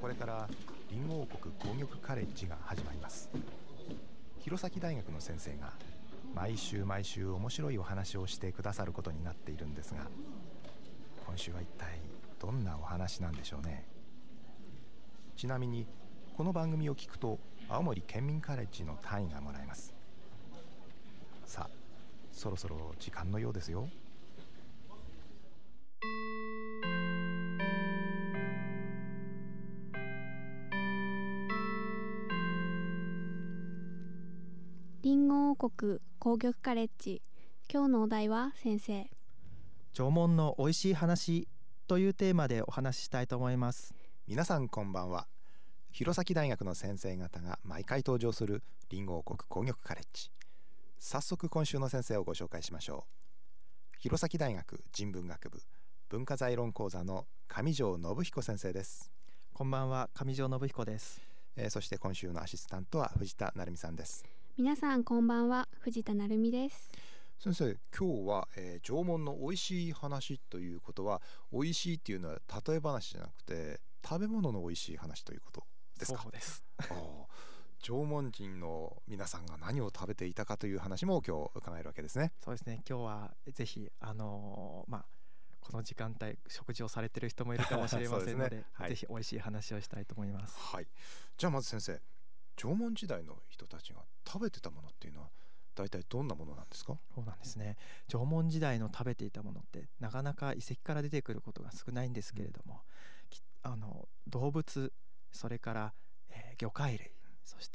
これからリンゴ王国工業カレッジが始まります。弘前大学の先生が毎週面白いお話をしてくださることになっているんですが、今週は一体どんなお話なんでしょうね。ちなみにこの番組を聞くと青森県民カレッジの単位がもらえます。さあ、そろそろ時間のようですよ。 リンゴ王国工業カレッジ、今日のお題は先生。 縄文のおいしい話というテーマでお話ししたいと思います。 皆さんこんばんは。弘前大学の先生方が毎回登場するリンゴ王国工業カレッジ。早速今週の先生をご紹介しましょう。弘前大学人文学部文化財論講座の上條信彦先生です。 こんばんは、上條信彦です。 そして今週のアシスタントは藤田成美さんです。 皆さんこんばんは、藤田成美です。 先生、今日は、縄文のおいしい話ということは、おいしいっていうのは例え話じゃなくて食べ物のおいしい話ということですか？ そうです。 縄文人の皆さんが何を食べていたかという話も今日伺えるわけですね。 そうですね。今日はぜひこの時間帯食事をされている人もいるかもしれませんの で、ぜひ美味しい話をしたいと思います。 はい。じゃあまず先生、縄文時代の人たちが食べてたものっていうのは大体どんなものなんですか？ そうなんですね。縄文時代の食べていたものってなかなか遺跡から出てくることが少ないんですけれども、動物、それから、魚介類、そして、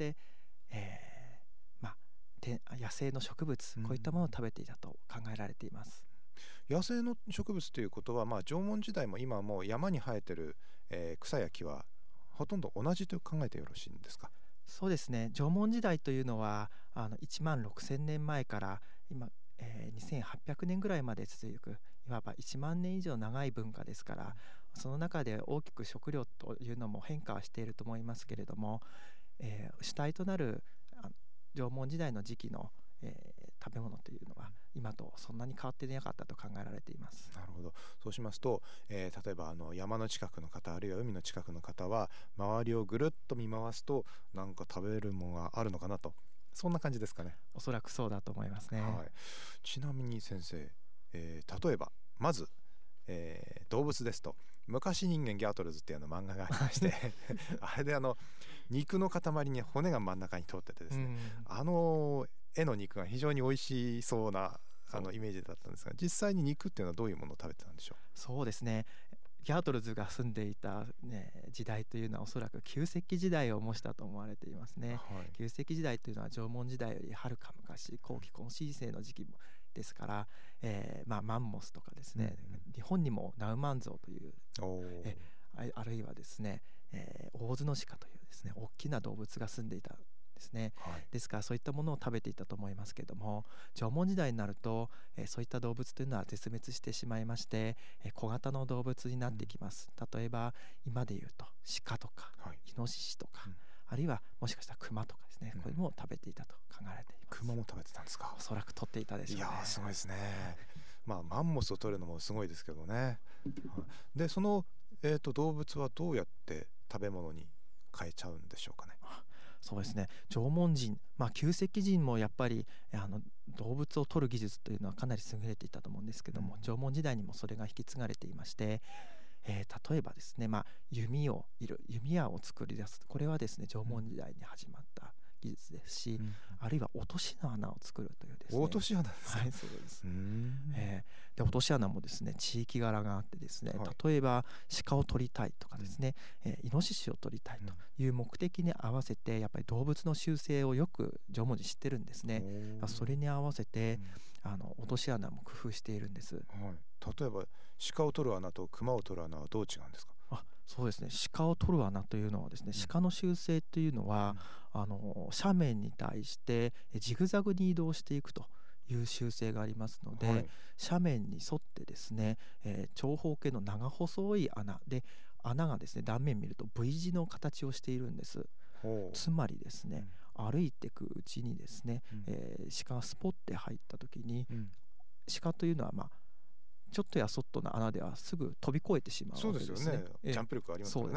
野生の植物、こういったものを食べていたと考えられています。 野生の植物ということは、縄文時代も今も山に生えてる、草や木はほとんど同じと考えてよろしいんですか？ そうですね。縄文時代というのは1万6000年前から今、2800年ぐらいまで続く、いわば1万年以上長い文化ですから、その中で大きく食料というのも変化はしていると思いますけれども、主体となる縄文時代の時期の食べ物というのは今とそんなに変わっていなかったと考えられています。 なるほど。そうしますと、例えば山の近くの方、あるいは海の近くの方は周りをぐるっと見回すとなんか食べるものがあるのかなと、そんな感じですかね。 おそらくそうだと思いますね。 はい、ちなみに先生、例えばまず、動物ですと昔人間ギャートルズっていう漫画がありましてあれで肉の塊に骨が真ん中に通っててですね、絵の肉が非常に美味しそうなイメージだったんですが、実際に肉っていうのはどういうものを食べてたんでしょう？ そうですね。ギャートルズが住んでいた、時代というのはおそらく旧石器時代を模したと思われていますね。旧石器時代というのは縄文時代よりはるか昔、後期今シー世の時期ですから、マンモスとかですね、日本にもナウマンゾウというあるいはですね、オオズノシカというですね大きな動物が住んでいたですね。ですからそういったものを食べていたと思いますけれども、縄文時代になると、そういった動物というのは絶滅してしまいまして、小型の動物になってきます。例えば今でいうと鹿とか、イノシシとか、あるいはもしかしたらクマとかですね、こういうのも食べていたと考えられています。 クマも食べてたんですか？ おそらく取っていたでしょうね。 いやすごいですね。マンモスを取るのもすごいですけどね。でその、動物はどうやって食べ物に変えちゃうんでしょうかね？ そうですね。縄文人、旧石器人もやっぱり動物を取る技術というのはかなり優れていたと思うんですけども、縄文時代にもそれが引き継がれていまして、例えばですね、弓矢を作り出す、これはですね縄文時代に始まった技術ですし、あるいは落とし穴を作るというですね。 落とし穴ですか？ はい、そうです。で落とし穴もですね地域柄があってですね、例えば鹿を取りたいとかですね、イノシシを取りたいという目的に合わせて、やっぱり動物の習性をよく縄文人知ってるんですね。それに合わせて落とし穴も工夫しているんです。 例えば鹿を取る穴と熊を取る穴はどう違うんですか？ そうですね。鹿を取る穴というのはですね、鹿の習性というのは、斜面に対してジグザグに移動していくという習性がありますので、斜面に沿ってですね、長方形の長細い穴で、穴がですね断面見ると V 字の形をしているんです。つまりですね、歩いていくうちにですね、鹿がスポッて入った時に、鹿というのはちょっとやそっとの穴ではすぐ飛び越えてしまうわけですね。 そうですよね。ジャンプ力ありますからね。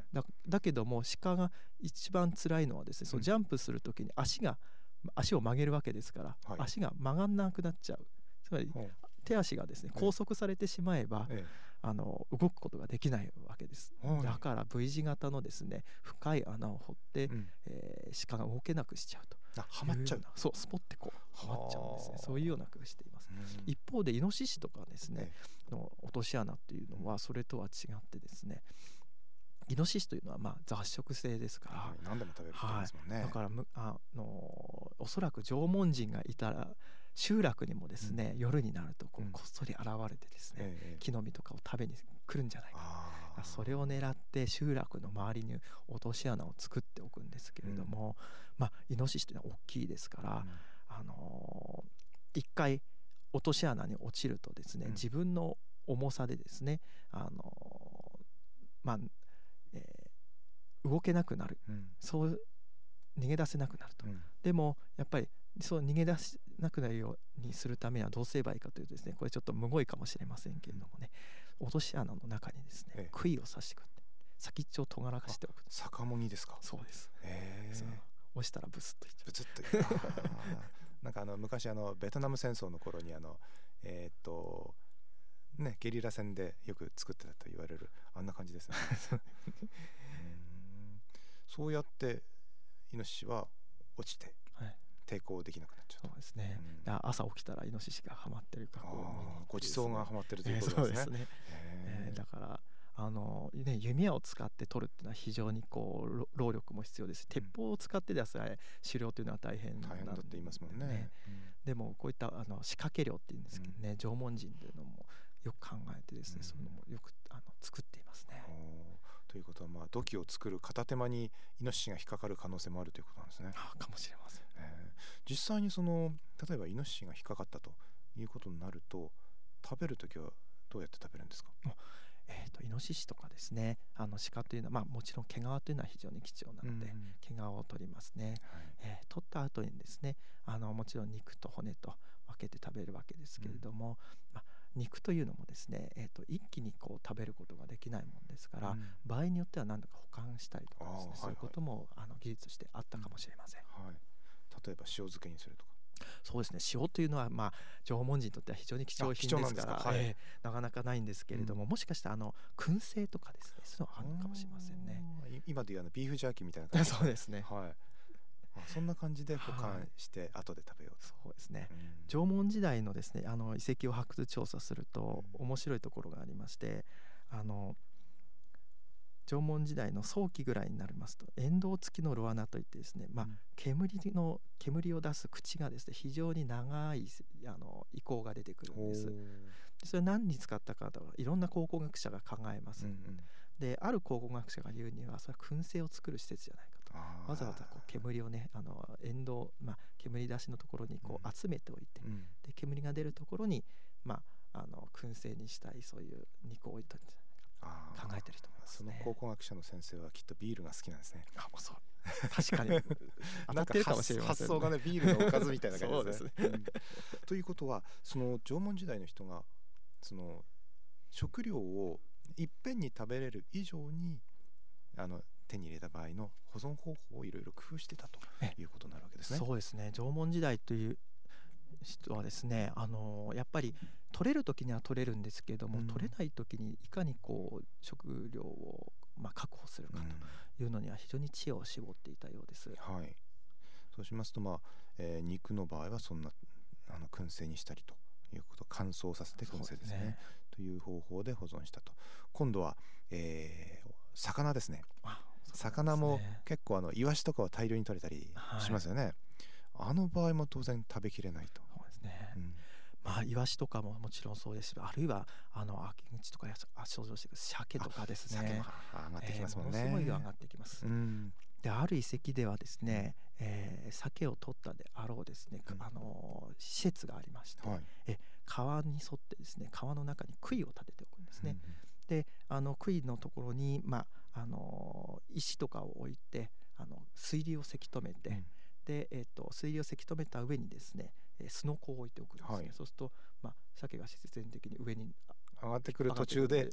だけども鹿が一番辛いのはですね、そのジャンプする時に足を曲げるわけですから、 はい、 足が曲がんなくなっちゃう。つまり手足がですね拘束されてしまえば、動くことができないわけです。だから V 字型のですね深い穴を掘って、鹿が動けなくしちゃうと。 はまっちゃう。 そう、スポッてこうはまっちゃうんですね。そういうような工夫しています。一方でイノシシとかですね、の落とし穴っていうのはそれとは違ってですね、イノシシというのは雑食性ですから、 何でも食べるって言いますもんね。 だからおそらく縄文人がいたら集落にもですね、夜になるとこっそり現れてですね、木の実とかを食べに来るんじゃないか。それを狙って集落の周りに落とし穴を作っておくんですけれども、イノシシというのは大きいですから、一回落とし穴に落ちるとですね、自分の重さでですね、動けなくなる、そう逃げ出せなくなると。でもやっぱりそう逃げ出せなくなるようにするためにはどうすればいいかというとですね、これちょっとむごいかもしれませんけれどもね、落とし穴の中にですね、杭を刺してくって先っちょを尖らかしておく。 逆もにですか？そうです。 押したらブスッといっちゃう。 ブツッとなんか昔ベトナム戦争の頃にゲリラ戦でよく作ってたと言われるあんな感じですね。そうやってイノシシは落ちて抵抗できなくなっちゃう。 そうですね。朝起きたらイノシシがはまってるか、 ごちそうがはまってるということですね。 だから弓矢を使って取るっていうのは非常に労力も必要です。鉄砲を使ってでさえ狩猟というのは大変だって言いますもんね。 でもこういった仕掛け漁っていうんですけどね、縄文人というのもよく考えてですね、そういうのもよく作っていますね。 ということは土器を作る片手間にイノシシが引っかかる可能性もあるということなんですね。 かもしれません。 実際に例えばイノシシが引っかかったということになると、食べるときはどうやって食べるんですか？ イノシシとかですね、鹿というのは、もちろん毛皮というのは非常に貴重なので、毛皮を取りますね。取った後にですね、もちろん肉と骨と分けて食べるわけですけれども、肉というのもですね、一気に食べることができないものですから、場合によっては何度か保管したりとかですね、そういうことも技術としてあったかもしれません。 例えば塩漬けにするとか。 そうですね、塩というのは縄文人にとっては非常に貴重品ですから、なかなかないんですけれども、もしかしたら燻製とかですね、そういうのはあるのかもしれませんね。 今でいうビーフジャーキーみたいな感じ。 そうですね。 そんな感じで保管して後で食べようと。 そうですね。縄文時代のですね、遺跡を発掘調査すると面白いところがありまして、縄文時代の早期ぐらいになりますと、エンドウ付きのロアナといってですね、煙を出す口がですね非常に長い遺構が出てくるんです。それ何に使ったかといろんな考古学者が考えます。である考古学者が言うには、それは燻製を作る施設じゃないかと。わざわざ煙をね、煙出しのところに集めておいて、で煙が出るところに燻製にしたい、そういう肉を置いといて考えてると思いますね。 その考古学者の先生はきっとビールが好きなんですね。 そう確かに当たってるかもしれませんね。 発想がね、ビールのおかずみたいな感じですね。ということは、その縄文時代の人がその食料をいっぺんに食べれる以上に手に入れた場合の保存方法をいろいろ工夫してたということになるわけですね。 そうですね。縄文時代という人はですね、やっぱり取れる時には取れるんですけれども、取れない時にいかに食料を確保するかというのには非常に知恵を絞っていたようです。 そうしますと、肉の場合はそんな燻製にしたりということ、乾燥させて燻製ですね、という方法で保存したと。今度は、魚ですね。魚も結構イワシとかは大量に取れたりしますよね。あの場合も当然食べきれないと。 そうですね。イワシとかももちろんそうですし、あるいは秋口とか想像してくる鮭とかですね。 鮭も上がってきますもんね。 ものすごい上がってきます。である遺跡ではですね、鮭を取ったであろうですね、施設がありまして、川に沿ってですね、川の中に杭を立てておくんですね。で杭のところに、石とかを置いて水流をせき止めて、で、水流をせき止めた上にですね、すのこを置いておくんですね。そうすると、鮭が自然的に上に上がってくる途中で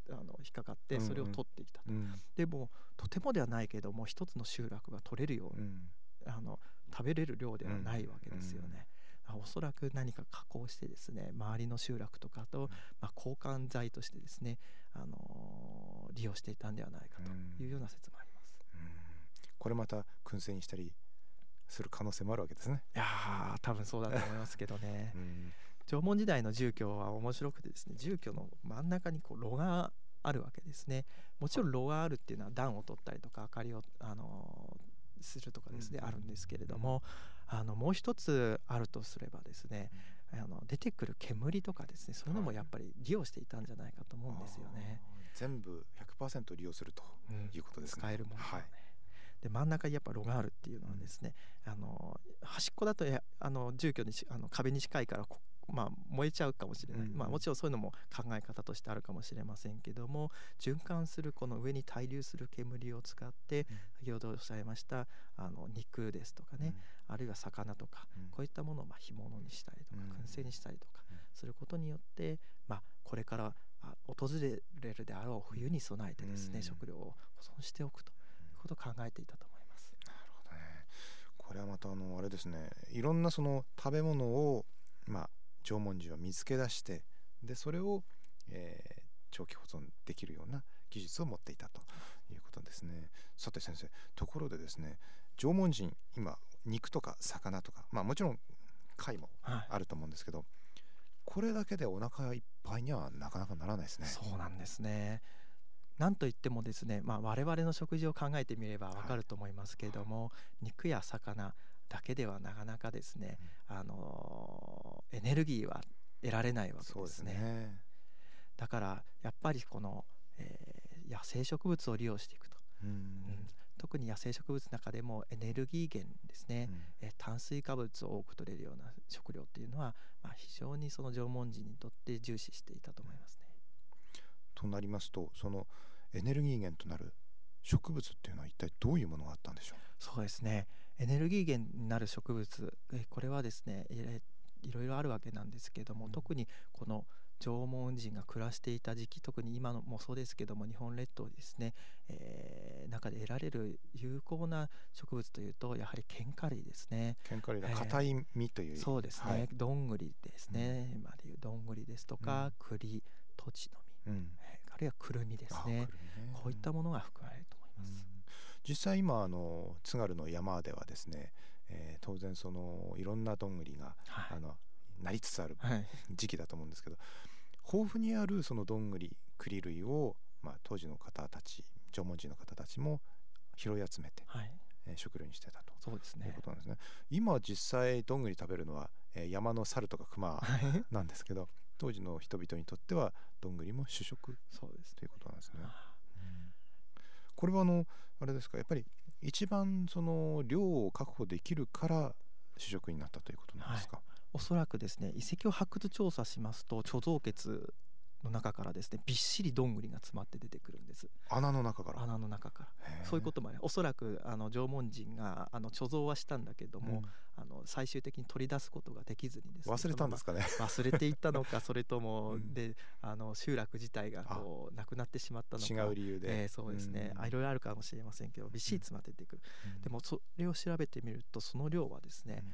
引っかかってそれを取ってきたと、でもとてもではないけども一つの集落が取れるように、食べれる量ではないわけですよね。おそらく何か加工してですね、周りの集落とかと、交換材としてですね、利用していたんではないかというような説もあります。 これまた燻製にしたりする可能性もあるわけですね。 いや多分そうだと思いますけどね。縄文時代の住居は面白くてですね、住居の真ん中にこう炉があるわけですね。もちろん炉があるっていうのは暖を取ったりとか明かりを、するとかですね、あるんですけれども、もう一つあるとすればですね、出てくる煙とかですね、そういうのもやっぱり利用していたんじゃないかと思うんですよね。 全部 100% 利用するということですね。 使えるものをね。で真ん中にやっぱ炉があるっていうのはですね、端っこだと住居に壁に近いから燃えちゃうかもしれない、もちろんそういうのも考え方としてあるかもしれませんけども、循環するこの上に対流する煙を使って、先ほどおっしゃいました肉ですとかね、あるいは魚とか、こういったものを干物にしたりとか燻製にしたりとかすることによって、これから訪れるであろう冬に備えてですね、食料を保存しておくということを考えていたと思います。 なるほどね。これはまたあれですね、いろんなその食べ物を縄文人は見つけ出して、でそれを、長期保存できるような技術を持っていたということですね。さて先生、ところでですね、縄文人今肉とか魚とか、もちろん貝もあると思うんですけど、これだけでお腹いっぱいにはなかなかならないですね。 そうなんですね。なんといってもですね、我々の食事を考えてみればわかると思いますけれども、肉や魚だけではなかなかですね、エネルギーは得られないわけですね。 そうですね。 だからやっぱりこの、野生植物を利用していくと、特に野生植物の中でもエネルギー源ですね、炭水化物を多く取れるような食料っていうのは、非常にその縄文人にとって重視していたと思いますね。 となりますと、そのエネルギー源となる植物っていうのは一体どういうものがあったんでしょう。 そうですね、エネルギー源になる植物、これはですね、いろいろあるわけなんですけれども、特にこの縄文人が暮らしていた時期、特に今のもそうですけども日本列島ですね、中で得られる有効な植物というとやはりケンカ類ですね。 ケンカ類の硬い実という、 そうですね、どんぐりですね、今でいうどんぐりですとか、栗、トチの実、あるいはくるみですね、こういったものが含まれると思います。 実際今津軽の山ではですね、当然そのいろんなどんぐりが、なりつつある時期だと思うんですけど、豊富にあるそのどんぐり栗類を、当時の方たち、縄文人の方たちも拾い集めて、食料にしてたと。 そうですね、 いうことなんですね。今実際どんぐり食べるのは、山の猿とか熊なんですけど、当時の人々にとってはどんぐりも主食ということなんですね。これはあれですか、やっぱり一番その量を確保できるから主食になったということなんですか。 おそらくですね、遺跡を発掘調査しますと貯蔵穴の中からですねびっしりどんぐりが詰まって出てくるんです。 穴の中から。 そういうこともある。おそらく縄文人が貯蔵はしたんだけども、最終的に取り出すことができずにですね、 忘れたんですかね。 忘れていったのかそれとも、で集落自体がこうなくなってしまったのか、 違う理由で、 そうですね、いろいろあるかもしれませんけどびっしり詰まって出てくる。でもそれを調べてみるとその量はですね、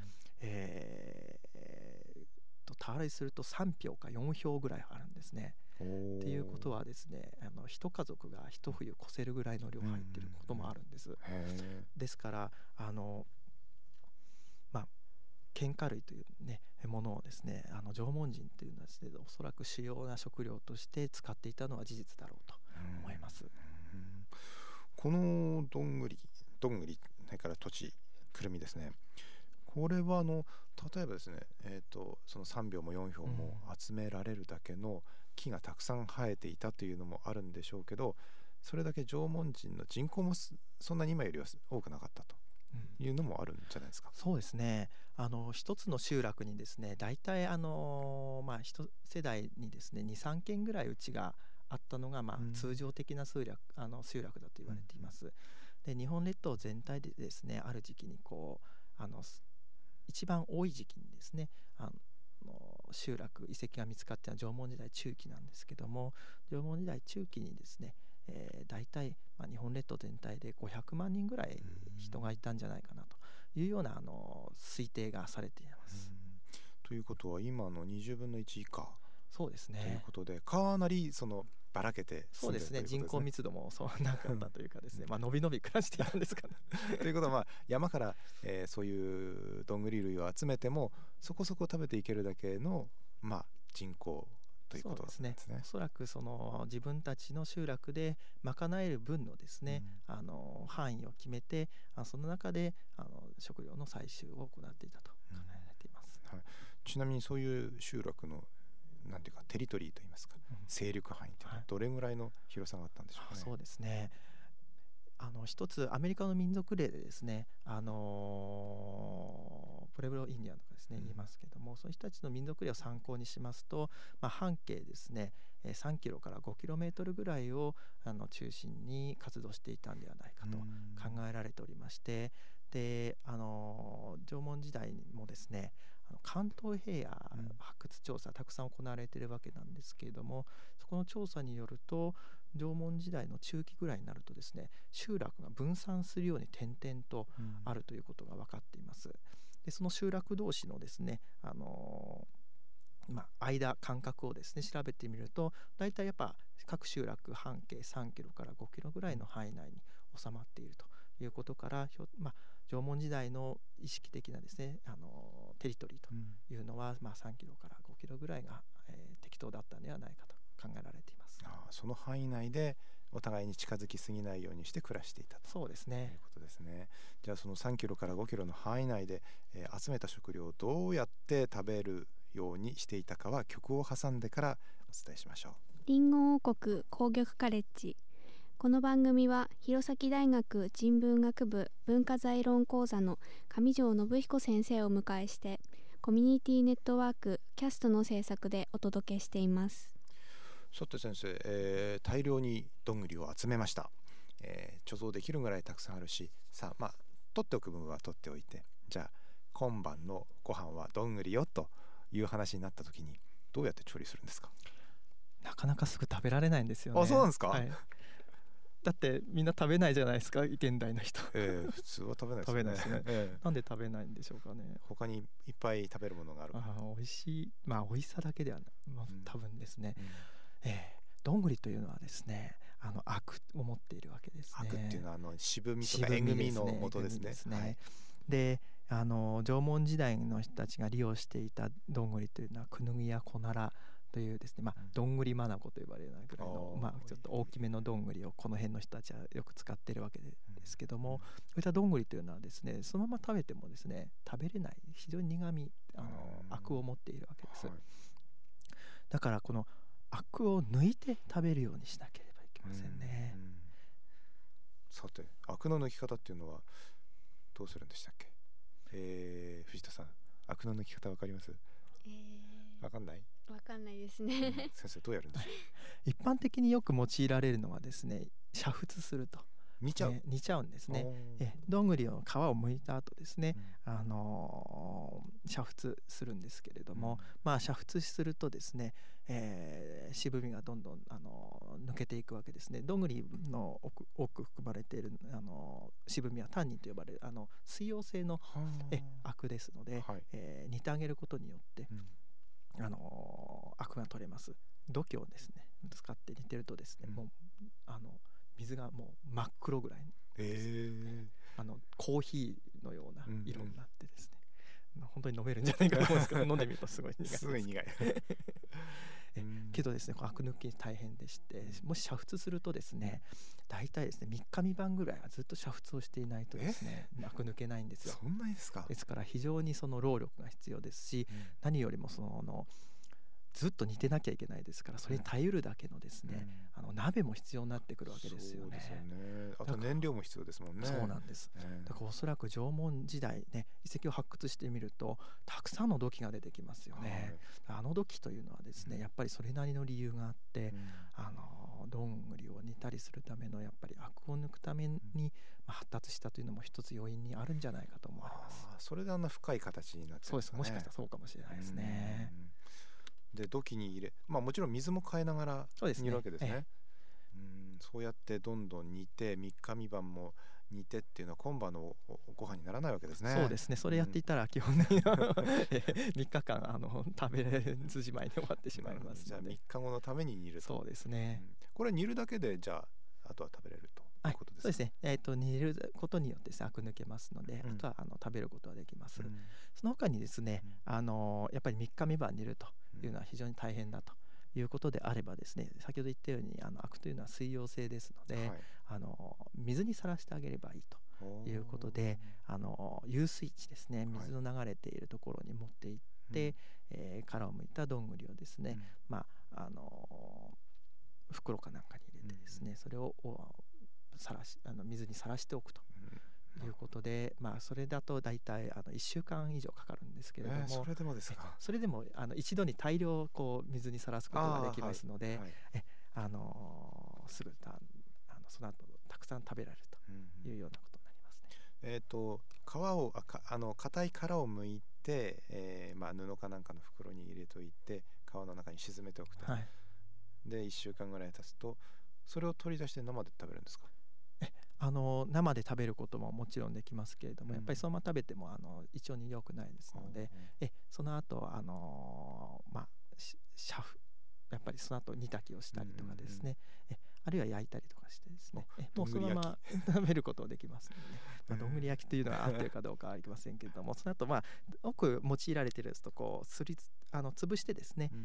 田洗いすると3票か4票ぐらいあるんですね。っていうことはですね、一家族が一冬越せるぐらいの量入ってることもあるんです。ですからケンカ類というねものをですね縄文人というのはですね、おそらく主要な食料として使っていたのは事実だろうと思います。 このどんぐりそれから土地くるみですね、これは例えばですね、その3票も4票も集められるだけの木がたくさん生えていたというのもあるんでしょうけど、それだけ縄文人の人口もそんなに今よりは多くなかったというのもあるんじゃないですか。 そうですね、一つの集落にですね大体一世代にですね 2,3 軒ぐらいうちがあったのが通常的な集落だと言われています。で日本列島全体でですねある時期にこう一番多い時期にですね集落遺跡が見つかったのは縄文時代中期なんですけども、縄文時代中期にですね、大体、日本列島全体で500万人ぐらい人がいたんじゃないかなというような推定がされています。 ということは今の20分の1以下。 そうですね。 ということでかなりばらけて住んでるということですね。そうですね。人口密度もそうなかったというかですね、のびのび暮らしていたんですかね。 ということは、山から、そういうどんぐり類を集めてもそこそこ食べていけるだけの、人口ということですね。 おそらく自分たちの集落で賄える分のですね、範囲を決めて、その中で食料の採集を行っていたと考えられています。 ちなみにそういう集落のなんていうかテリトリーといいますか、勢力範囲ってどれぐらいの広さがあったんでしょうかね。 そうですね。一つアメリカの民族例でですね、プレブロインディアンとかですね、言いますけども、そういう人たちの民族例を参考にしますと、半径ですね3キロから5キロメートルぐらいを中心に活動していたんではないかと考えられておりまして、で縄文時代もですね、関東平野発掘調査たくさん行われているわけなんですけれども、そこの調査によると縄文時代の中期ぐらいになるとですね、集落が分散するように点々とあるということが分かっています。でその集落同士のですね、間隔をですね調べてみると、だいたいやっぱ各集落半径3キロから5キロぐらいの範囲内に収まっているということから、縄文時代の意識的なですねテリトリーというのは、3キロから5キロぐらいが、適当だったのではないかと考えられています。 その範囲内でお互いに近づきすぎないようにして暮らしていたと。 そうですね。 いうことですね。じゃあその3キロから5キロの範囲内で、集めた食料をどうやって食べるようにしていたかは曲を挟んでからお伝えしましょう。 りんご王国紅玉カレッジ。この番組は弘前大学人文学部文化財論講座の上條信彦先生をお迎えしてコミュニティネットワークキャストの制作でお届けしています。 さて先生、大量にどんぐりを集めました。貯蔵できるぐらいたくさんあるし、さあ取っておく分は取っておいて、じゃあ今晩のご飯はどんぐりよという話になった時にどうやって調理するんですか？ なかなかすぐ食べられないんですよね。 そうなんですか？はい、 だってみんな食べないじゃないですか、現代の人。 普通は食べないですね。食べないですね。 なんで食べないんでしょうかね。 他にいっぱい食べるものがある。 美味しい、美味しさだけではない、多分ですね。どんぐりというのはですね、アクを持っているわけですね。 アクっていうのは渋みとかえぐみの元ですね。 で縄文時代の人たちが利用していたどんぐりというのはクヌギやコナラというですね、どんぐりマナコと呼ばれるようなぐらいの、ちょっと大きめのどんぐりをこの辺の人たちはよく使っているわけですけども、そういったどんぐりというのはですね、そのまま食べてもですね食べれない、非常に苦みアクを持っているわけです。だからこのアクを抜いて食べるようにしなければいけませんね。 さてアクの抜き方っていうのはどうするんでしたっけ？藤田さん、アクの抜き方わかります？わかんない？ わかんないですね。 先生どうやるんでしょう？一般的によく用いられるのはですね、煮沸すると。煮ちゃうんですね。どんぐりの皮を剥いた後ですね、煮沸するんですけれども、煮沸するとですね、渋みがどんどん抜けていくわけですね。どんぐりの多く含まれている渋みはタンニンと呼ばれる水溶性のアクですので、煮てあげることによってアクが取れます。土器をですね使って煮てるとですね、もう水がもう真っ黒ぐらいに、コーヒーのような色になってですね、本当に飲めるんじゃないかと思うんですけど飲んでみるとすごい苦いです。 すごい苦いけどですね、アク抜き大変でして、もし煮沸するとですね、大体ですね3日3晩ぐらいはずっと煮沸をしていないとですねアク抜けないんですよ。 そんなにですか？ ですから非常にその労力が必要ですし、何よりもずっと煮てなきゃいけないですから、それに耐えるだけのですね、鍋も必要になってくるわけですよね。 あと燃料も必要ですもんね。 そうなんです。だからおそらく縄文時代ね、遺跡を発掘してみるとたくさんの土器が出てきますよね。土器というのはですね、やっぱりそれなりの理由があって、どんぐりを煮たりするためのやっぱりアクを抜くために発達したというのも一つ要因にあるんじゃないかと思われます。 それであんな深い形になってるんですかね。 そうです。もしかしたらそうかもしれないですね。 で土器に入れ、もちろん水も変えながら煮るわけですね。そうやってどんどん煮て3日3晩も煮てっていうのは今晩のご飯にならないわけですね。 そうですね。それやっていたら基本的に3日間食べれずじまいで終わってしまいますので、 じゃあ3日後のために煮ると。 そうですね。 これ煮るだけでじゃああとは食べれるということですか。 そうですね。煮ることによってアク抜けますので、あとは食べることはできます。その他にですね、やっぱり3日3晩煮るというのは非常に大変だということであればですね、先ほど言ったようにアクというのは水溶性ですので、水にさらしてあげればいいということで、遊水地ですね、水の流れているところに持っていって、殻をむいたどんぐりをですね、袋かなんかに入れてですね、それを水にさらしておくということで、それだと大体1週間以上かかるんですけれども、 それでもですか。 それでも一度に大量水にさらすことができますので、すぐその後たくさん食べられるというようなことになりますね。 硬い殻を剥いて、布かなんかの袋に入れといて皮の中に沈めておくと、で1週間ぐらい経つとそれを取り出して生で食べるんですか。 生で食べることももちろんできますけれども、やっぱりそのまま食べても胃腸に良くないですので、その後やっぱりその後煮炊きをしたりとかですね、あるいは焼いたりとかしてですね、もうそのまま食べることができますので、どんぐり焼きというのは合ってるかどうかはありませんけれども、その後多く用いられているですと潰してですね、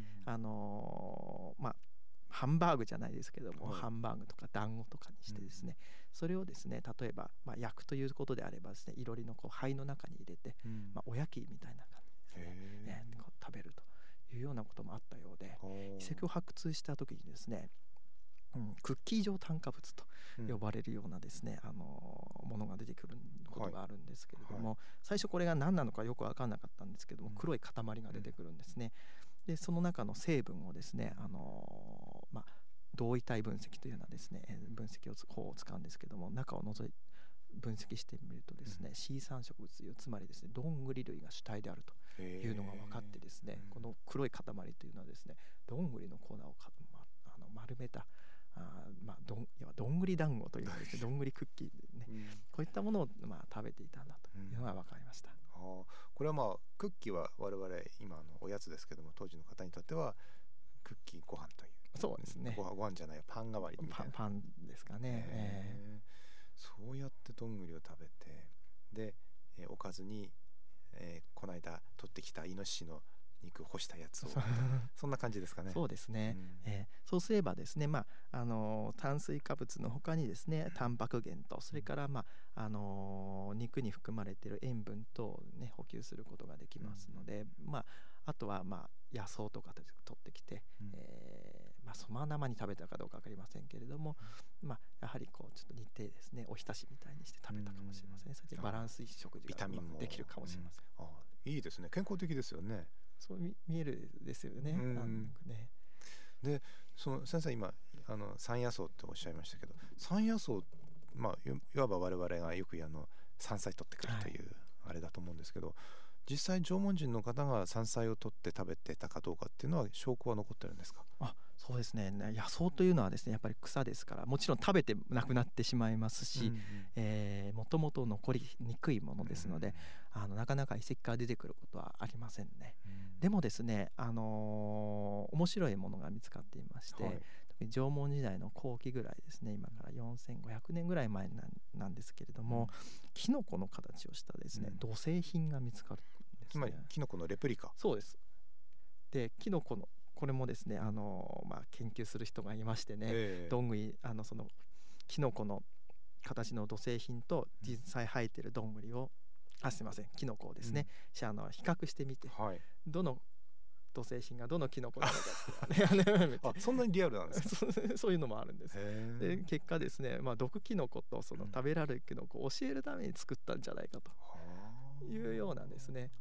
ハンバーグじゃないですけども、ハンバーグとか団子とかにしてですね、それをですね、例えば焼くということであればですね、いろりの灰の中に入れて、おやきみたいな感じですね、食べるというようなこともあったようで、遺跡を発掘した時にですね、クッキー状炭化物と呼ばれるようなですね、ものが出てくることがあるんですけれども、最初これが何なのかよく分からなかったんですけども、黒い塊が出てくるんですね。でその中の成分をですね、同位体分析というようなですね分析法を使うんですけども、中を覗いて分析してみるとですね、C3 植物油、つまりですねどんぐり類が主体であるというのが分かってですね、この黒い塊というのはですね、どんぐりの粉を丸めたどんぐり団子というのですね、どんぐりクッキーね、こういったものを食べていたんだというのが分かりました。 これはクッキーは我々今おやつですけども、当時の方にとってはクッキーご飯という。 そうですね。 ご飯じゃない、パン代わりみたいな。 パンですかね。 そうやってどんぐりを食べて、で、おかずに、この間取ってきたイノシシの肉を干したやつをそんな感じですかね。 そうですね。そうすればですね、炭水化物の他にですね、タンパク源とそれから肉に含まれている塩分とね補給することができますので、あとは野草とかで取ってきて、そのまま生に食べたかどうか分かりませんけれども、やはりちょっと煮てですね、おひたしみたいにして食べたかもしれませんね。それでバランスいい食事ができるかもしれません。 いいですね。健康的ですよね。 そう見えるですよね。 で、その先生今山野草っておっしゃいましたけど、山野草いわば我々がよく山菜取ってくるというあれだと思うんですけど、実際縄文人の方が山菜を取って食べてたかどうかっていうのは証拠は残ってるんですか。 そうですね。野草というのはですね、やっぱり草ですから、もちろん食べてなくなってしまいますし、もともと残りにくいものですので、なかなか遺跡から出てくることはありませんね。でもですね、面白いものが見つかっていまして、縄文時代の後期ぐらいですね、今から4500年ぐらい前なんですけれども、キノコの形をしたですね、土製品が見つかるんですね。 つまりキノコのレプリカ。 そうです。でキノコのこれもですね、研究する人がいましてね、どんぐりそのキノコの形の土製品と実際生えてるどんぐりをすいませんキノコをですね、比較してみて、どの土製品がどのキノコなのかそんなにリアルなんですか。 そういうのもあるんです。で結果ですね、毒キノコとその食べられるキノコを教えるために作ったんじゃないかというようなですね、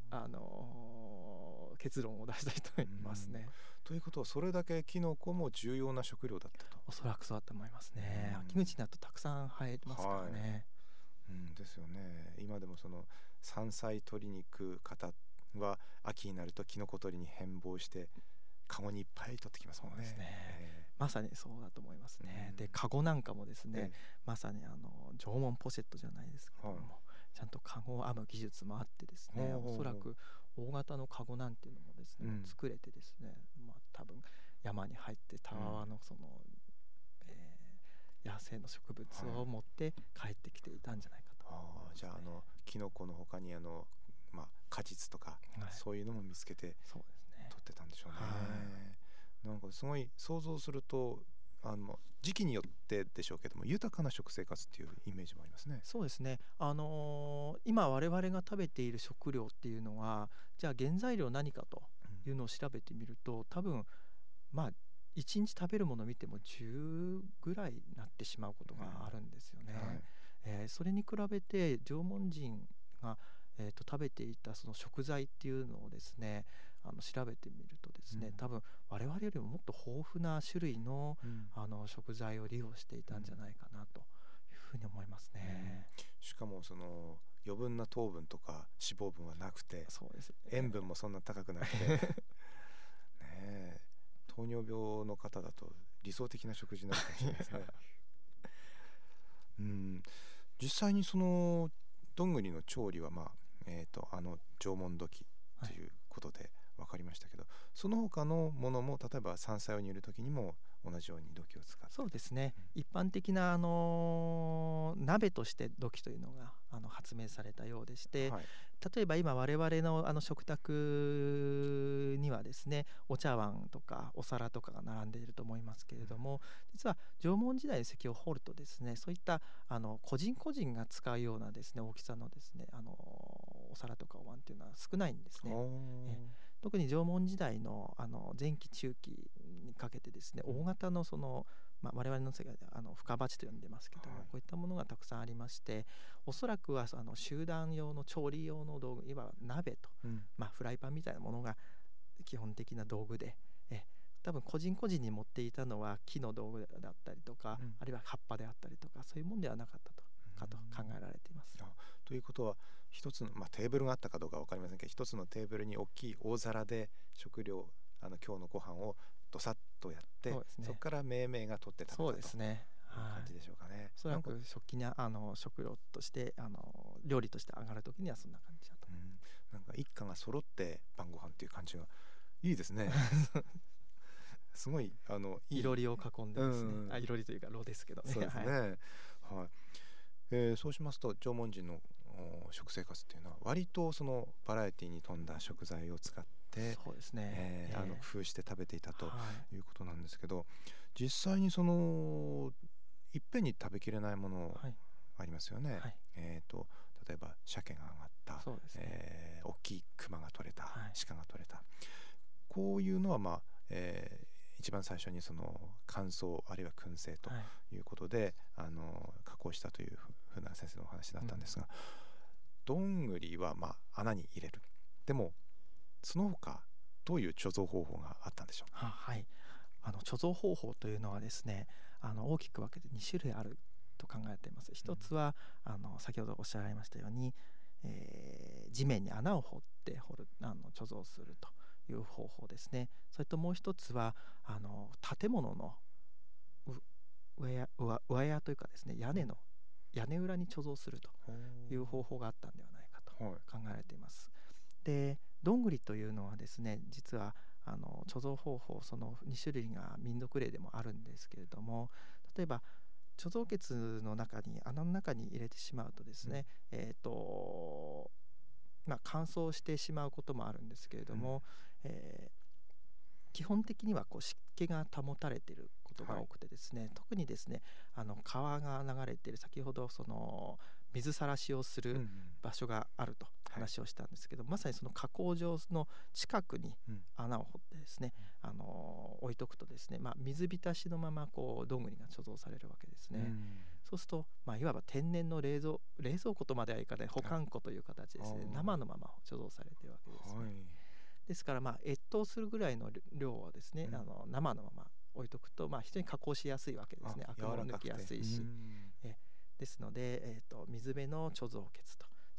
結論を出した人がいますね。 ということはそれだけキノコも重要な食料だったと。 おそらくそうだと思いますね。秋口だとたくさん生えますからね。 ですよね。今でもその山菜取りに行く方は秋になるとキノコ取りに変貌してカゴにいっぱい取ってきますもんね。 そうですね、まさにそうだと思いますね。でカゴなんかもですね、まさに縄文ポシェットじゃないですけども、ちゃんとカゴを編む技術もあってですね、おそらく大型のカゴなんていうのもですね、作れてですね、多分山に入ってたわわのその、野生の植物を持って帰ってきていたんじゃないかと、 じゃあキノコの他に果実とか、そういうのも見つけて取ってたんでしょうね。なんかすごい想像すると時期によってでしょうけども豊かな食生活っていうイメージもありますね。 そうですね、今我々が食べている食料っていうのはじゃあ原材料何かというのを調べてみると、多分1日食べるものを見ても10ぐらいになってしまうことがあるんですよね。それに比べて縄文人が、食べていたその食材っていうのをですね調べてみるとですね、多分我々よりももっと豊富な種類の、食材を利用していたんじゃないかなというふうに思いますね。 しかもその余分な糖分とか脂肪分はなくて、 そうですね、 塩分もそんな高くなくてね、糖尿病の方だと理想的な食事になるかもしれないですね。実際にそのどんぐりの調理は縄文土器ということで分かりましたけど、その他のものも例えば山菜を煮る時にも同じように土器を使って。 そうですね、一般的な鍋として土器というのが発明されたようでして、例えば今我々の食卓にはですねお茶碗とかお皿とかが並んでいると思いますけれども、実は縄文時代の石器を掘るとですね、そういった個人個人が使うようなですね大きさのですねお皿とかお椀っていうのは少ないんですね。特に縄文時代の前期中期にかけてですね、大型の我々の世界で深鉢と呼んでますけども、こういったものがたくさんありまして、おそらくは集団用の調理用の道具、いわば鍋と、フライパンみたいなものが基本的な道具で、多分個人個人に持っていたのは木の道具だったりとか、あるいは葉っぱであったりとか、そういうものではなかったと考えられています。 ということは一つの、テーブルがあったかどうか分かりませんけど、一つのテーブルに大きい大皿で食料今日のご飯をどさっとやって、そこから命名が取って食べたという感じでしょうかね。 おそらく食器に食料として料理として上がるときにはそんな感じだと、 なんか一家が揃って晩ご飯っていう感じがいいですね。すごいいろりを囲んでですね、いろりというか炉ですけどね。 そうですね。そうしますと縄文人の食生活っていうのは割とそのバラエティに富んだ食材を使ってそうですね、 工夫して食べていたということなんですけど、実際にそのいっぺんに食べきれないものありますよね。例えば鮭が上がった、大きい熊が取れた、鹿が取れた、こういうのは一番最初にその乾燥あるいは燻製ということで、加工したというふうな先生のお話だったんですが、どんぐりは穴に入れる。でもその他どういう貯蔵方法があったんでしょう。 貯蔵方法というのはですね、大きく分けて2種類あると考えています。一つは先ほどおっしゃられましたように、地面に穴を掘って貯蔵するという方法ですね。それともう一つは建物の上屋というかですね、屋根裏に貯蔵するという方法があったんではないかと考えられています。でどんぐりというのはですね、実は貯蔵方法その2種類が民族例でもあるんですけれども、例えば貯蔵穴の中に穴の中に入れてしまうとですね、乾燥してしまうこともあるんですけれども、基本的には湿気が保たれていることが多くてですね、特にですね川が流れている、先ほどその水さらしをする場所があると話をしたんですけど、まさにその加工場の近くに穴を掘ってですね、置いとくとですね、水浸しのままどんぐりが貯蔵されるわけですね。そうすると、いわば天然の冷蔵庫とまではいかない保管庫という形ですね、生のまま貯蔵されているわけですね。ですから越冬するぐらいの量はですね、生のまま置いとくと非常に加工しやすいわけですね。アクも抜きやすいし、ですので、水辺の貯蔵穴と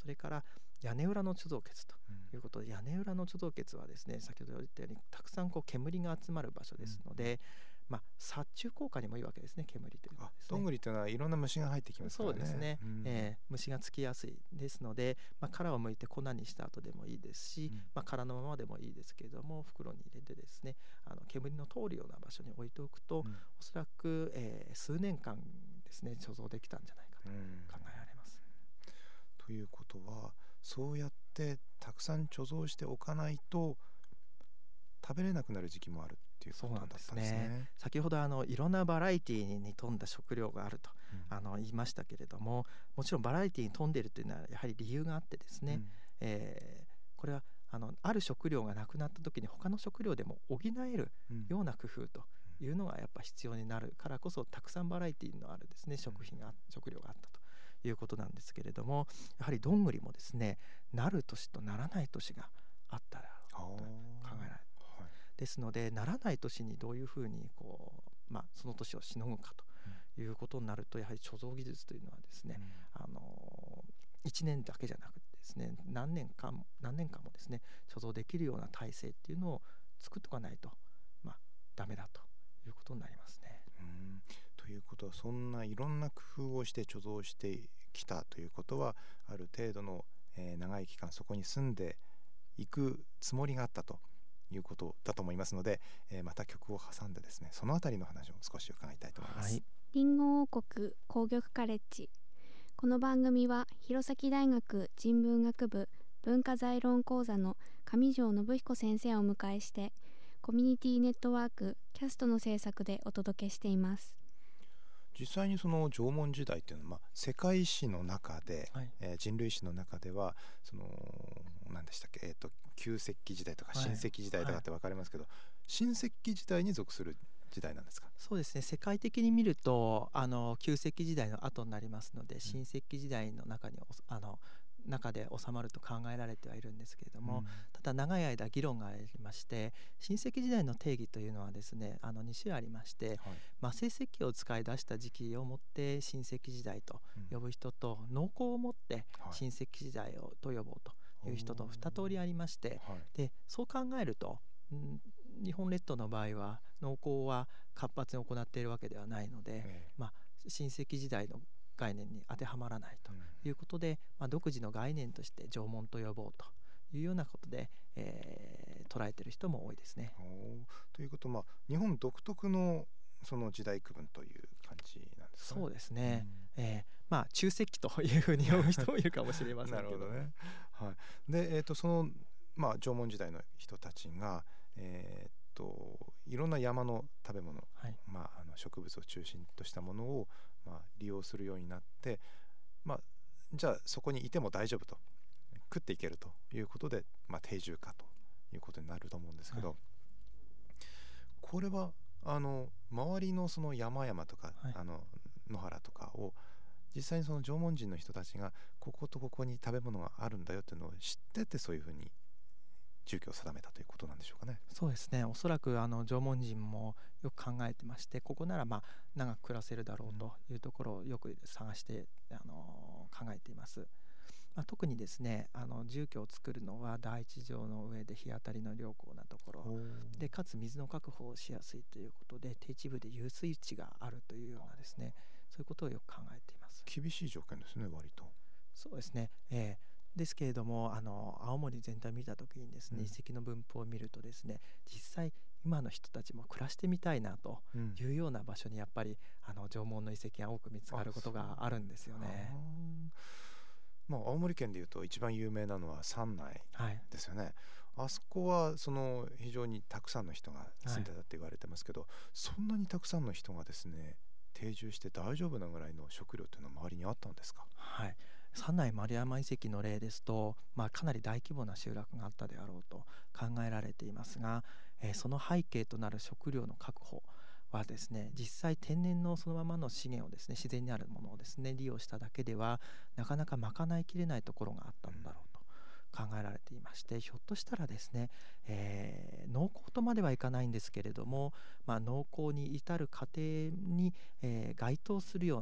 それから屋根裏の貯蔵穴ということで、屋根裏の貯蔵穴はですね、先ほど言ったようにたくさん煙が集まる場所ですので、殺虫効果にもいいわけですね、煙というのはですね。 どんぐりというのはいろんな虫が入ってきますからね。 そうですね、虫がつきやすいですので、殻を剥いて粉にした後でもいいですし、殻のままでもいいですけれども、袋に入れてですね、煙の通るような場所に置いておくと、おそらく、数年間ですね貯蔵できたんじゃないかと考えられます。 ということは、そうやってたくさん貯蔵しておかないと食べれなくなる時期もあるっていうことだったんですね。 先ほどいろんなバラエティに富んだ食料があると、言いましたけれども、もちろんバラエティに富んでいるというのはやはり理由があってですね、これはある食料がなくなった時に他の食料でも補えるような工夫というのがやっぱ必要になるからこそ、たくさんバラエティのあるですね食料があったということなんですけれども、やはりどんぐりもですね、なる年とならない年があっただろうと考えられる。ですので、ならない年にどういうふうにその年をしのぐかということになると、やはり貯蔵技術というのはですね、1年だけじゃなくてですね、何年間もですね貯蔵できるような体制っていうのを作っとかないとダメだということになりますね。 ということは、そんないろんな工夫をして貯蔵してきたということは、ある程度の、長い期間そこに住んでいくつもりがあったということだと思いますので、また曲を挟んでですね、そのあたりの話を少し伺いたいと思います。 りんご王国紅玉カレッジ。この番組は弘前大学人文学部文化財論講座の上條信彦先生をお迎えして、コミュニティネットワークキャストの制作でお届けしています。 実際にその縄文時代っていうのは、世界史の中で、人類史の中では何でしたっけ、旧石器時代とか新石器時代とかって分かりますけど、新石器時代に属する時代なんですか？ そうですね、世界的に見ると旧石器時代の後になりますので、新石器時代の中で収まると考えられてはいるんですけれども、ただ長い間議論がありまして、新石器時代の定義というのはですね、2種ありまして、魔性石器を使い出した時期をもって新石器時代と呼ぶ人と、農耕をもって新石器時代と呼ぼうという人と2通りありまして、でそう考えると、日本列島の場合は農耕は活発に行っているわけではないので、新石器時代の概念に当てはまらないということで、独自の概念として縄文と呼ぼうというようなことで、捉えている人も多いですね。 ということは、日本独特のその時代区分という感じなんですかね。 そうですね、中石器というふうに呼ぶ人もいるかもしれませんけどなるほどね。で、その、縄文時代の人たちが、いろんな山の食べ物、植物を中心としたものを、利用するようになって、じゃあそこにいても大丈夫と、食っていけるということで、定住化ということになると思うんですけど、これは周りのその山々とか、野原とかを実際にその縄文人の人たちがこことここに食べ物があるんだよっていうのを知ってて、そういうふうに住居を定めたということなんでしょうかね。 そうですね、おそらく縄文人もよく考えてまして、ここなら長く暮らせるだろうというところをよく探して考えています。特にですね、住居を作るのは第一条の上で日当たりの良好なところで、かつ水の確保をしやすいということで、低地部で遊水地があるというようなですね、そういうことをよく考えています。 厳しい条件ですね、割と。 そうですね、ですけれども、青森全体を見た時にですね、遺跡の分布を見るとですね、実際今の人たちも暮らしてみたいなというような場所にやっぱり縄文の遺跡が多く見つかることがあるんですよね。 青森県でいうと一番有名なのは山内ですよね。あそこは非常にたくさんの人が住んでたって言われてますけど、そんなにたくさんの人がですね定住して大丈夫なぐらいの食料というのは周りにあったんですか？ 山内丸山遺跡の例ですと、かなり大規模な集落があったであろうと考えられていますが、その背景となる食料の確保はですね、実際天然のそのままの資源をですね、自然にあるものをですね利用しただけではなかなか賄いきれないところがあったのだろうと考えられていまして、ひょっとしたらですね、農耕とまではいかないんですけれども、農耕に至る過程に、該当するような、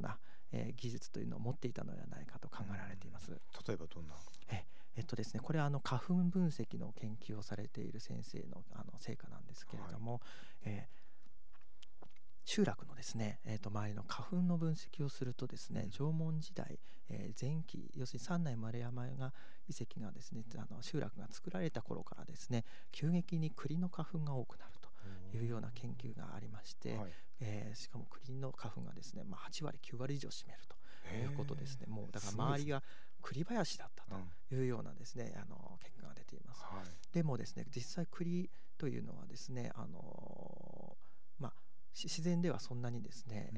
技術というのを持っていたのではないかと考えられています。 例えばどんな？ ですね、これは花粉分析の研究をされている先生の成果なんですけれども、集落のですね、周りの花粉の分析をするとですね、縄文時代、前期、要するに三内丸山遺跡がですね、集落が作られた頃からですね、急激に栗の花粉が多くなるというような研究がありまして、しかも栗の花粉がですね、8割9割以上占めるということですね。もうだから周りが栗林だったというようなですね、結果が出ています。でもですね、実際栗というのはですね、自然ではそんなにですね、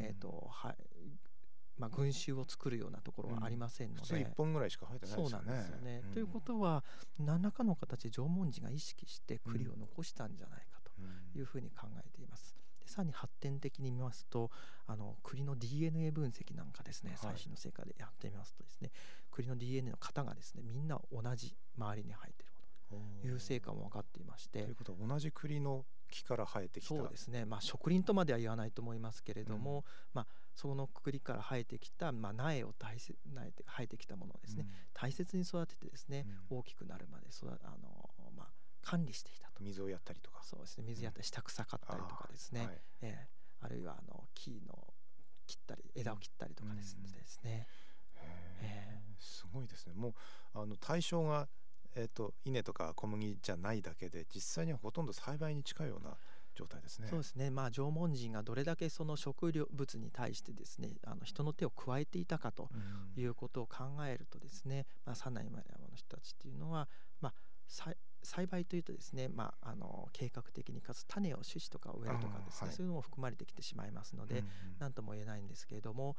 群衆を作るようなところはありませんので、 普通1本ぐらいしか生えてないですよね。 そうなんですよね。ということは何らかの形で縄文人が意識して栗を残したんじゃないかというふうに考えています。でさらに発展的に見ますと、栗の DNA 分析なんかですね、最新の成果でやってみますとですね、栗の DNA の型がですね、みんな同じ周りに生えているという成果も分かっていまして、 ということは同じ栗の木から生えてきた。 そうですね、植林とまでは言わないと思いますけれども、その栗から生えてきた、苗を生えてきたものをですね、大切に育ててですね、大きくなるまで管理していたと。 水をやったりとか。 そうですね、水やったり下草刈ったりとかですね、あるいは木の切ったり枝を切ったりとかですね。 すごいですね。もう対象が稲とか小麦じゃないだけで、実際にはほとんど栽培に近いような状態ですね。 そうですね、縄文人がどれだけその植物に対してですね、人の手を加えていたかということを考えるとですね、三内丸山の人たちっていうのは、栽培というとですね、計画的にかつ種を種子とかを植えるとかですね、そういうのも含まれてきてしまいますので、何とも言えないんですけれども、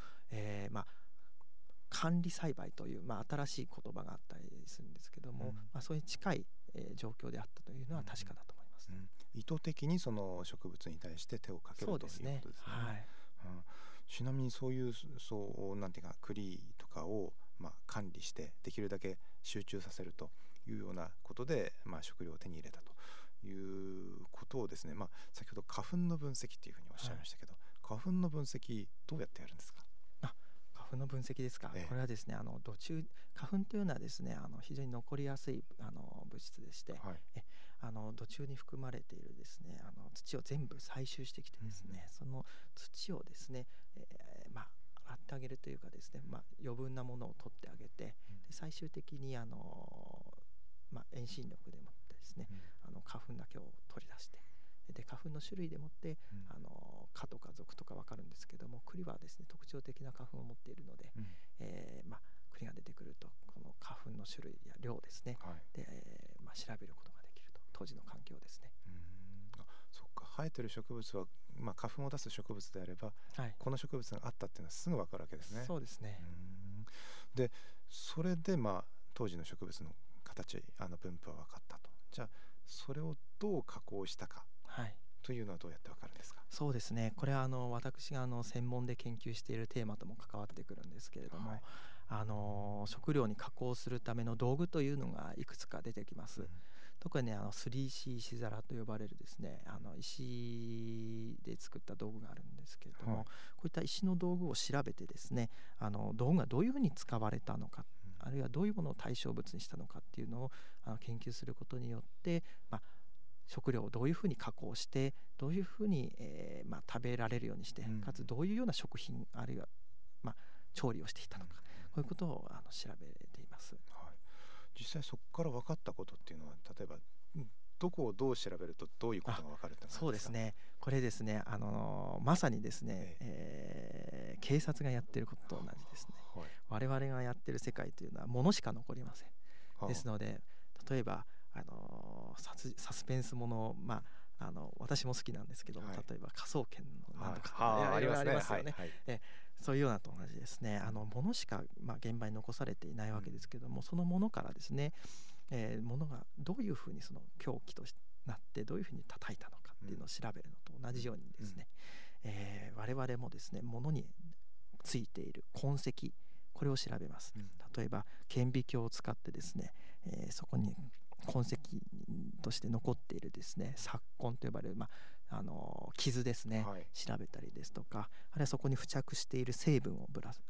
管理栽培という、新しい言葉があったりするんですけども、そういう近い、状況であったというのは確かだと思います。 意図的にその植物に対して手をかけるということですね。ちなみにそうなんていうか、栗とかを管理してできるだけ集中させるというようなことで、食料を手に入れたということをですね、先ほど花粉の分析っていうふうにおっしゃいましたけど、花粉の分析どうやってやるんですか？ 花粉の分析ですか。これはですね、花粉というのはですね、非常に残りやすい物質でして、土中に含まれているですね、土を全部採集してきてですね、その土をですね、洗ってあげるというかですね、余分なものを取ってあげて、で最終的に遠心力でもってですね、花粉だけを取り出して、で花粉の種類でもって、科とか属とか分かるんですけども、栗はですね特徴的な花粉を持っているので、栗が出てくるとこの花粉の種類や量ですね、で、調べることができると、当時の環境ですね。 そっか、生えてる植物は、花粉を出す植物であれば、この植物があったっていうのはすぐ分かるわけですね。 そうですね。 でそれで当時の植物の形、分布は分かったと。じゃあそれをどう加工したかというのはどうやって分かるんですか？ そうですね、これは私が専門で研究しているテーマとも関わってくるんですけれども、食料に加工するための道具というのがいくつか出てきます。特にね、3C 石皿と呼ばれるですね、石で作った道具があるんですけれども、こういった石の道具を調べてですね、道具がどういうふうに使われたのか、あるいはどういうものを対象物にしたのかっていうのを研究することによって、食料をどういうふうに加工してどういうふうに、食べられるようにして、かつどういうような食品あるいは、調理をしていたのか、こういうことを調べています。 実際そこから分かったことっていうのは、例えばどこをどう調べるとどういうことが分かるってことですか？ そうですね、これですね、まさにですね、警察がやってることと同じですね。我々がやってる世界というのは物しか残りません。ですので、例えばサスペンスもの、私も好きなんですけども、例えば科捜研のなんとかありますよね。そういうようなと同じですね、物しか、現場に残されていないわけですけども、そのものからですね、物がどういうふうにその凶器となってどういうふうに叩いたのかっていうのを調べるのと同じようにですね、我々もですね、物についている痕跡、これを調べます。例えば顕微鏡を使ってですね、そこに痕跡として残っているですね、擦痕と呼ばれる、傷ですね、調べたりですとか、あるいはそこに付着している成分を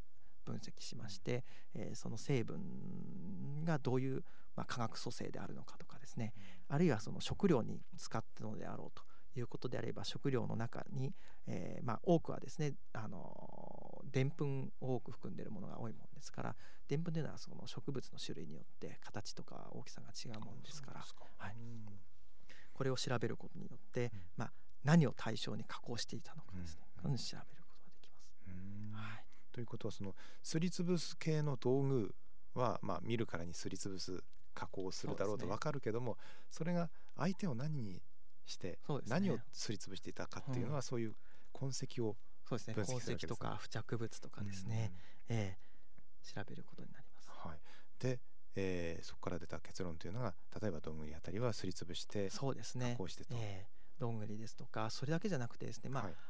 分析しまして、その成分がどういう、化学組成であるのかとかですね、あるいはその食料に使ったのであろうということであれば、食料の中に、多くはですねでんぷんを多く含んでいるものが多いものですから、でんぷんというのはその植物の種類によって形とか大きさが違うものですから、これを調べることによって、何を対象に加工していたのかですね、調べることができます。 ということは、そのすりつぶす系の道具は、見るからにすりつぶす加工するだろうと分かるけども、 それが相手を何にして何をすりつぶしていたかっていうのは、そういう痕跡を分析するわけですね。 痕跡とか付着物とかですね、調べることになります。 で、そこから出た結論というのが、例えばどんぐりあたりはすりつぶして加工してと、 どんぐりですとか、それだけじゃなくてですね、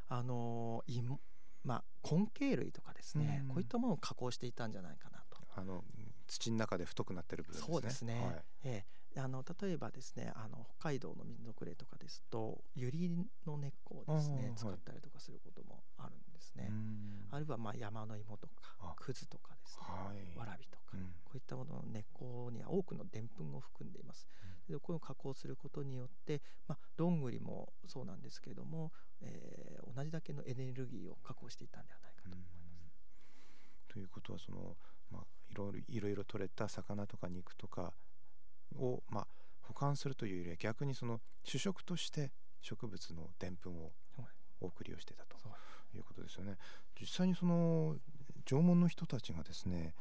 根茎類とかですね、こういったものを加工していたんじゃないかなと。 土の中で太くなっている部分ですね。 そうですね、例えばですね、北海道の民族霊とかですと、ユリの根っこをですね使ったりとかすることもあるんですね。あるいは山の芋とかクズとかですね、わらびとか、こういったものの根っこには多くのでんぷんを含んでいます。でこれを加工することによって、どんぐりもそうなんですけれども、同じだけのエネルギーを確保していたんではないかと思います。 ということは、その、いろいろ取れた魚とか肉とかを、保管するというよりは、逆にその主食として植物のでんぷんを多く利用していたということですよね。実際にその縄文の人たちがですね、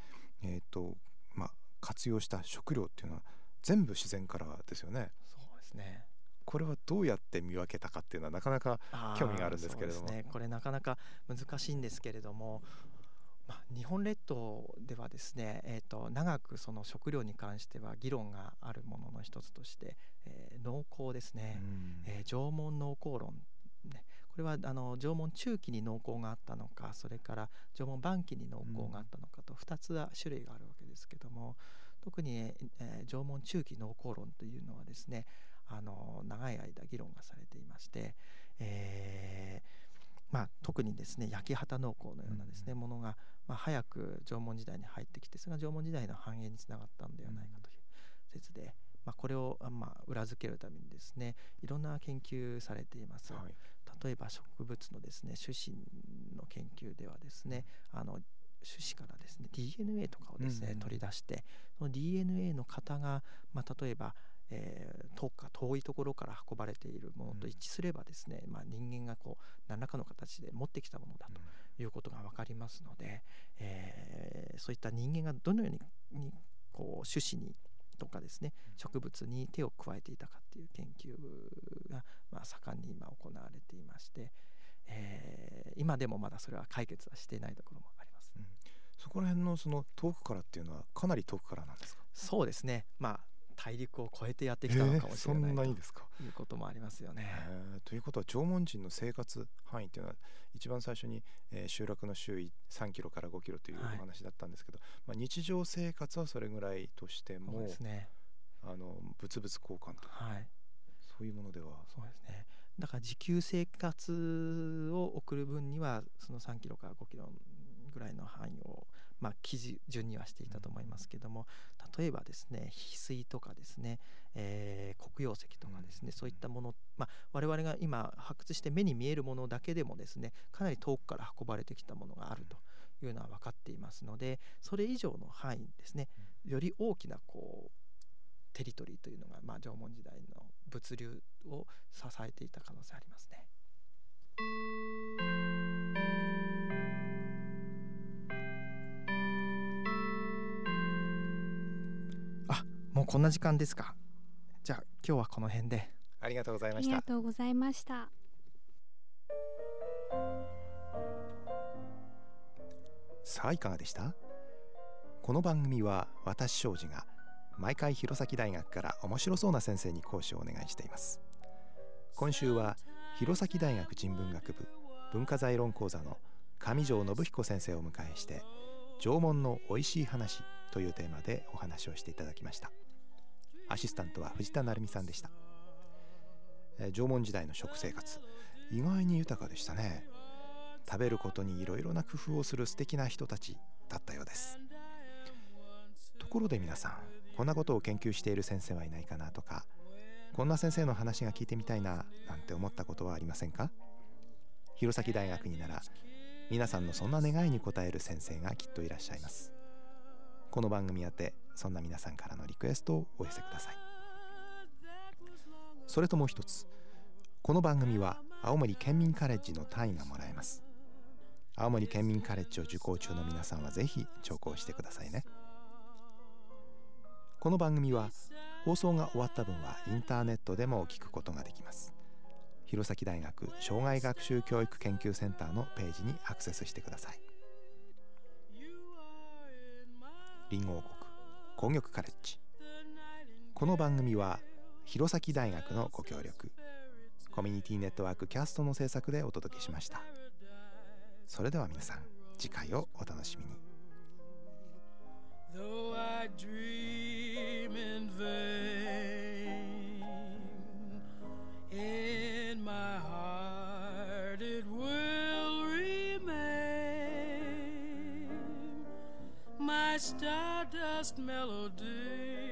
活用した食料っていうのは全部自然からですよね。 そうですね。 これはどうやって見分けたかっていうのはなかなか興味があるんですけれども。 そうですね、これなかなか難しいんですけれども、日本列島ではですね、長くその食料に関しては議論があるものの一つとして、農耕ですね、縄文農耕論、これは縄文中期に農耕があったのか、それから縄文晩期に農耕があったのかと2つ種類があるわけですけども、特に、縄文中期農耕論というのはですね、長い間議論がされていまして、特にですね焼き畑農耕のようなですね、ものが、早く縄文時代に入ってきて、それが縄文時代の繁栄につながったんではないかという説で、これを、裏付けるためにですね、いろんな研究されています。例えば植物のですね種子の研究ではですね、種子からですね DNA とかをですね、取り出して、その DNA の型が、例えば遠いところから運ばれているものと一致すればですね、人間が何らかの形で持ってきたものだということが分かりますので、そういった人間がどのように種子にとかですね、植物に手を加えていたかっていう研究が、盛んに今行われていまして、今でもまだそれは解決はしていないところもあります。 そこら辺のその遠くからっていうのはかなり遠くからなんですか？ そうですね、大陸を越えてやってきたのかもしれない、 そんなにですか？ ということもありますよね。 ということは、縄文人の生活範囲というのは一番最初に、集落の周囲3キロから5キロというお話だったんですけど、日常生活はそれぐらいとしても、 そうですね、 物々交換とか、そういうものでは。 そうですね、だから自給生活を送る分にはその3キロから5キロぐらいの範囲を基準にはしていたと思いますけども、例えばですね翡翠とかですね、黒曜石とかですね、そういったもの、我々が今発掘して目に見えるものだけでもですね、かなり遠くから運ばれてきたものがあるというのは分かっていますので、それ以上の範囲ですね、より大きなテリトリーというのが、縄文時代の物流を支えていた可能性ありますね。もうこんな時間ですか。じゃあ今日はこの辺で。 ありがとうございました。 ありがとうございました。 さあいかがでした？この番組は私庄司が毎回弘前大学から面白そうな先生に講師をお願いしています。今週は弘前大学人文学部文化財論講座の上條信彦先生をお迎えして、縄文のおいしい話というテーマでお話をしていただきました。アシスタントは藤田成美さんでした。縄文時代の食生活、意外に豊かでしたね。食べることにいろいろな工夫をする素敵な人たちだったようです。ところで皆さん、こんなことを研究している先生はいないかなとか、こんな先生の話が聞いてみたいななんて思ったことはありませんか？弘前大学になら皆さんのそんな願いに応える先生がきっといらっしゃいます。この番組宛てそんな皆さんからのリクエストをお寄せください。それともう一つ、この番組は青森県民カレッジの単位がもらえます。青森県民カレッジを受講中の皆さんはぜひ聴講してくださいね。この番組は放送が終わった分はインターネットでも聞くことができます。弘前大学障害学習教育研究センターのページにアクセスしてください。リンゴ王国工業カレッジ。この番組は弘前大学のご協力、コミュニティネットワークキャストの制作でお届けしました。それでは皆さん、次回をお楽しみに。Though I dream in vain, in my heart it will remain, my stardust melody